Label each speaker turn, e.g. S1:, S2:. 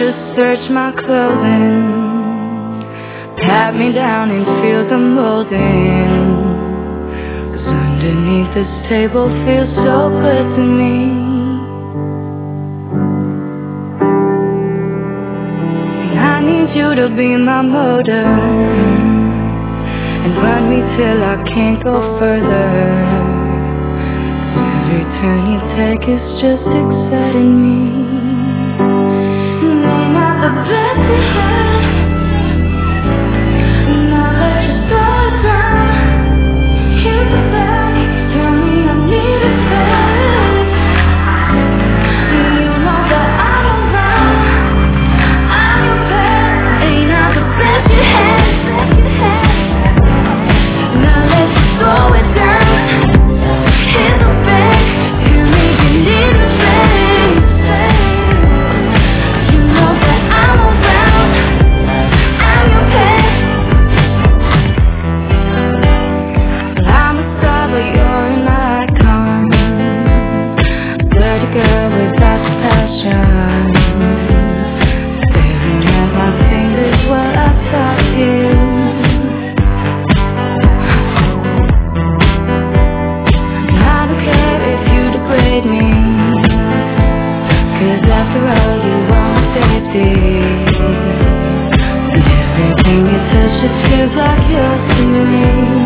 S1: to search my clothing, pat me down and feel the molding. 'Cause underneath this table feels so good to me. And I need you to be my motor and run me till I can't go further. 'Cause every turn you take is just exciting me. And I'm not the best you had, and I let you slow it down. Here's the back, tell me I need it back. You know that I'm around, I'm your pet. Ain't I the best you had? Now let's slow it down. Here's the back, tell me you need it back. You know that I'm around, I'm your pet. Well, I'm a star, but you're an icon. Dirty girl without your passion. Staring at my fingers while I talk to you. And I don't care if you degrade me, 'cause after all you want safety. And everything you touch just feels like yours to me.